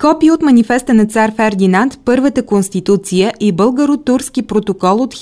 Копия от манифеста на цар Фердинанд, първата конституция и българо-турски протокол от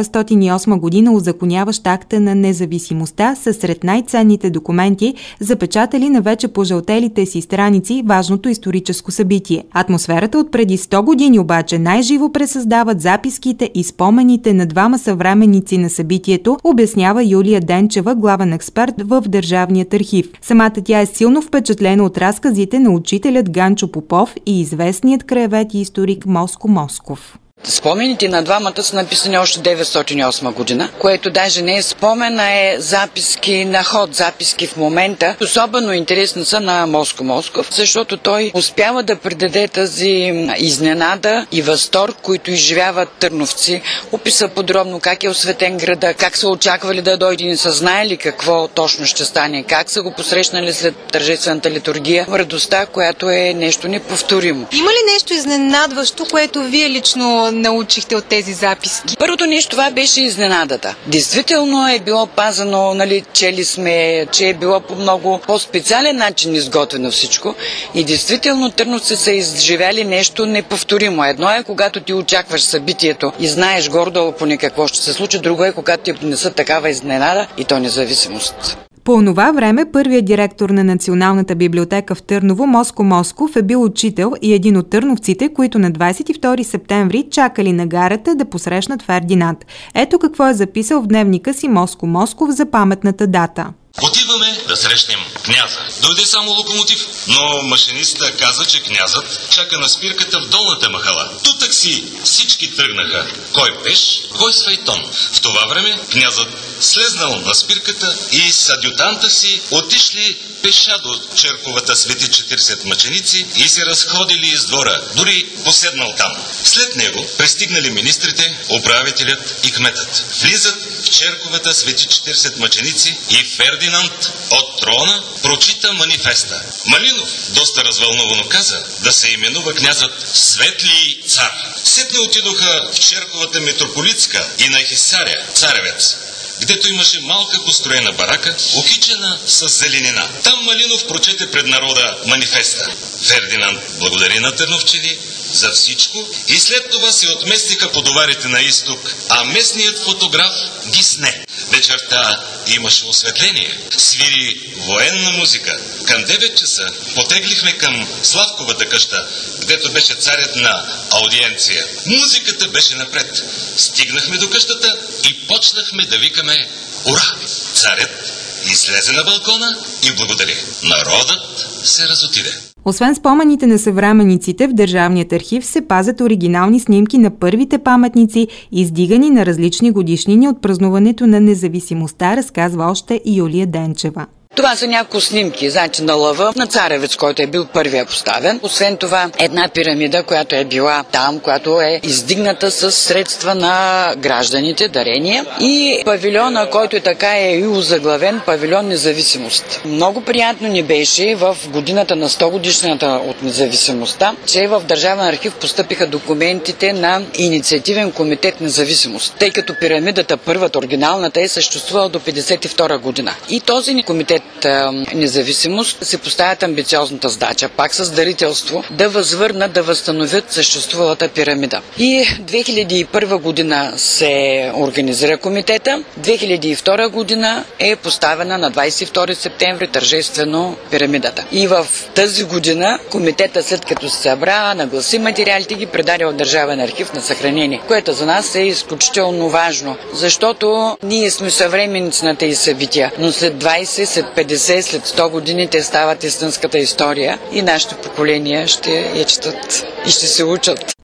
1908 година, узаконяващ акта на независимостта, са сред най-ценните документи, запечатали на вече пожълтелите си страници важното историческо събитие. Атмосферата от преди 100 години обаче най-живо пресъздават записките и спомените на двама съвременници на събитието, обяснява Юлия Денчева, главен експерт в Държавният архив. Самата тя е силно впечатлена от разказите на учителят Ганчо Попов и известният краевед и историк Моско Москов. Спомените на двамата са написани още 908 година, което даже не е спомен, а е записки на ход, записки в момента. Особено интересни са на Моско Москов, защото той успява да придаде тази изненада и възторг, които изживяват търновци. Описа подробно как е осветен града, как са очаквали да дойде, не са знаели какво точно ще стане, как са го посрещнали след тържествената литургия. Радостта, която е нещо неповторимо. Има ли нещо изненадващо, което вие лично научихте от тези записки? Първото нещо, това беше изненадата. Действително е било пазано, чели сме, че е било по много по-специален начин изготвено всичко и действително търновци са изживяли нещо неповторимо. Едно е, когато ти очакваш събитието и знаеш гордо поне какво ще се случи, друго е, когато ти понесат такава изненада и то независимост. По онова време първият директор на Националната библиотека в Търново, Моско Москов, е бил учител и един от търновците, които на 22 септември чакали на гарата да посрещнат Фердинанд. Ето какво е записал в дневника си Моско Москов за паметната дата. Отиваме да срещнем княза. Дойде само локомотив, но машинистът каза, че князът чака на спирката в долната махала. Тутък си всички тръгнаха. Кой пеш, кой с файтон. В това време князът слезнал на спирката и с адютанта си отишли пеша до черковата Свети 40 мъченици и се разходили из двора, дори поседнал там. След него пристигнали министрите, управителят и кметът. Влизат в черковата Свети 40 мъченици и Фердинанд от трона прочита манифеста. Малинов доста развълнувано каза да се именува князът Светли цар. Сетне отидоха в черковата митрополитска и на Хисаря, царевец, гдето имаше малка построена барака, окичена с зеленина. Там Малинов прочете пред народа манифеста. Фердинанд благодари на търновчани за всичко и след това се отместиха по доварите на изток, а местният фотограф ги сне. Вечерта имаше осветление, свири военна музика. Към 9 часа потеглихме към Славковата къща, гдето беше царят на аудиенция. Музиката беше напред. Стигнахме до къщата и почнахме да викаме «Ура!». Царят излезе на балкона и благодари. Народът се разотиде. Освен спомените на съвременниците, в Държавният архив се пазят оригинални снимки на първите паметници, издигани на различни годишнини от празнуването на независимостта, разказва още и Юлия Денчева. Това са няколко снимки, на лъва на царевец, който е бил първия поставен. Освен това, една пирамида, която е била там, която е издигната с средства на гражданите, дарения, и павилиона, който е така и озаглавен павилион Независимост. Много приятно ни беше в годината на 100 годишната от независимостта, че в Държавен архив постъпиха документите на Инициативен комитет Независимост, тъй като пирамидата, първата, оригиналната, е съществувала до 52 година. И този комитет Независимост се поставят амбициозната задача, пак с дарителство, да възвърнат, да възстановят съществувалата пирамида. И 2001 година се организира комитета, 2002 година е поставена на 22 септември тържествено пирамидата. И в тази година комитета, след като се събра, нагласи материалите, ги предаде от Държавен архив на съхранение, което за нас е изключително важно, защото ние сме съвременници на тези събития, но след 20, след 50, след 100 години те стават истинската история и нашите поколения ще я четат и ще се учат.